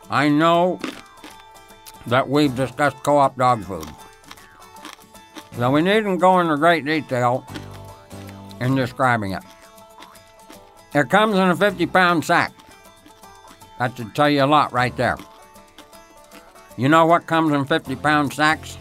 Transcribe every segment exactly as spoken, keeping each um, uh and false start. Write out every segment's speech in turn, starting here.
I know that we've discussed co-op dog food, so we needn't go into great detail in describing it. It comes in a fifty-pound sack. That should tell you a lot right there. You know what comes in fifty-pound sacks?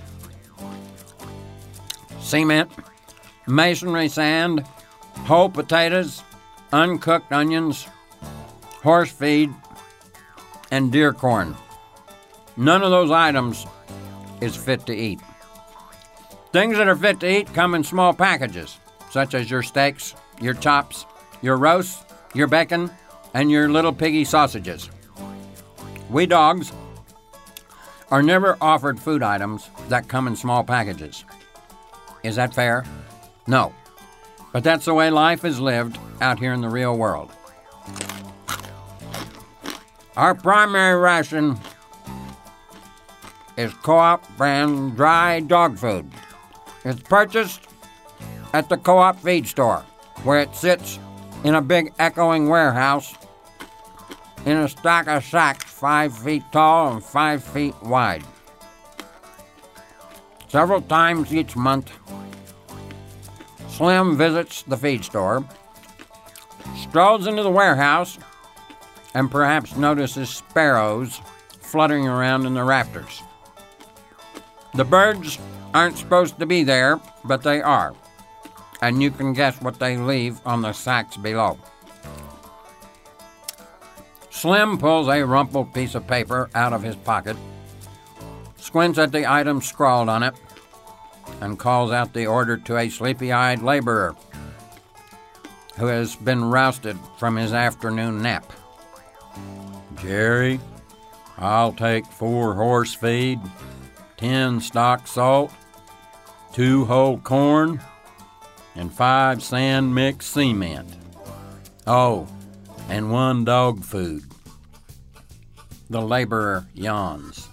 Cement, masonry sand, whole potatoes, uncooked onions, horse feed, and deer corn. None of those items is fit to eat. Things that are fit to eat come in small packages, such as your steaks, your chops, your roasts, your bacon, and your little piggy sausages. We dogs are never offered food items that come in small packages. Is that fair? No. But that's the way life is lived out here in the real world. Our primary ration is Co-op brand dry dog food. It's purchased at the Co-op feed store, where it sits in a big echoing warehouse in a stack of sacks five feet tall and five feet wide. Several times each month, Slim visits the feed store, strolls into the warehouse, and perhaps notices sparrows fluttering around in the rafters. The birds aren't supposed to be there, but they are, and you can guess what they leave on the sacks below. Slim pulls a rumpled piece of paper out of his pocket, squints at the items scrawled on it, and calls out the order to a sleepy-eyed laborer who has been rousted from his afternoon nap. Jerry, I'll take four horse feed, ten stock salt, two whole corn, and five sand mix cement. Oh, and one dog food. The laborer yawns.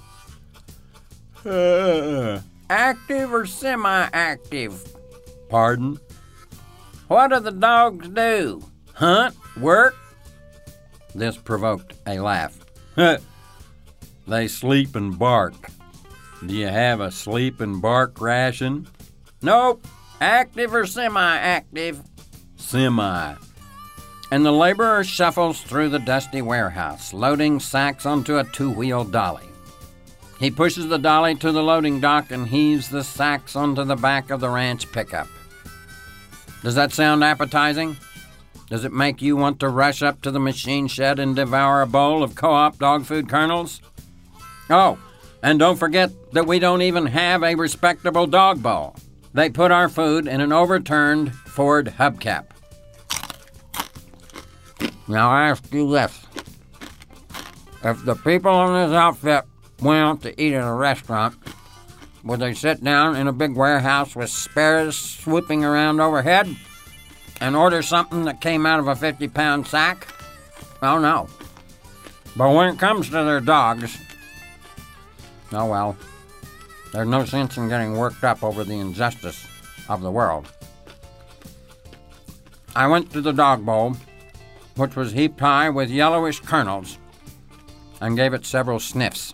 Uh, active or semi-active? Pardon? What do the dogs do? Hunt? Work? This provoked a laugh. They sleep and bark. Do you have a sleep and bark ration? Nope. Active or semi-active? Semi. And the laborer shuffles through the dusty warehouse, loading sacks onto a two-wheel dolly. He pushes the dolly to the loading dock and heaves the sacks onto the back of the ranch pickup. Does that sound appetizing? Does it make you want to rush up to the machine shed and devour a bowl of Co-op dog food kernels? Oh, and don't forget that we don't even have a respectable dog bowl. They put our food in an overturned Ford hubcap. Now I ask you this. If the people in this outfit went out to eat at a restaurant, would they sit down in a big warehouse with sparrows swooping around overhead and order something that came out of a fifty-pound sack? Oh, no. But when it comes to their dogs, oh well, there's no sense in getting worked up over the injustice of the world. I went to the dog bowl, which was heaped high with yellowish kernels, and gave it several sniffs.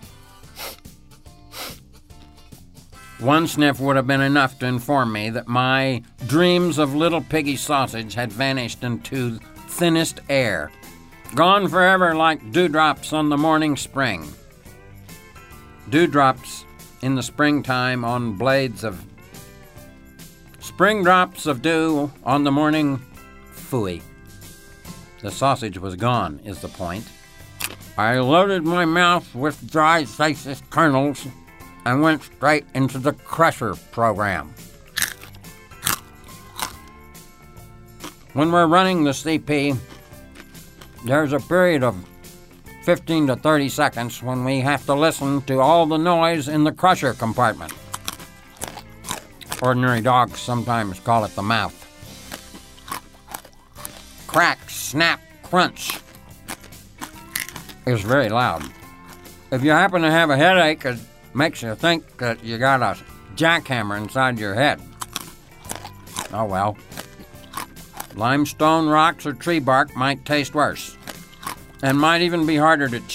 One sniff would have been enough to inform me that my dreams of little piggy sausage had vanished into thinnest air, gone forever like dewdrops on the morning spring. Dewdrops in the springtime on blades of... Spring drops of dew on the morning... Phooey. The sausage was gone, is the point. I loaded my mouth with dry sausage kernels and went straight into the crusher program. When we're running the C P, there's a period of fifteen to thirty seconds when we have to listen to all the noise in the crusher compartment. Ordinary dogs sometimes call it the mouth. Crack, snap, crunch is very loud. If you happen to have a headache, it makes you think that you got a jackhammer inside your head. Oh well. Limestone rocks or tree bark might taste worse, and might even be harder to chew.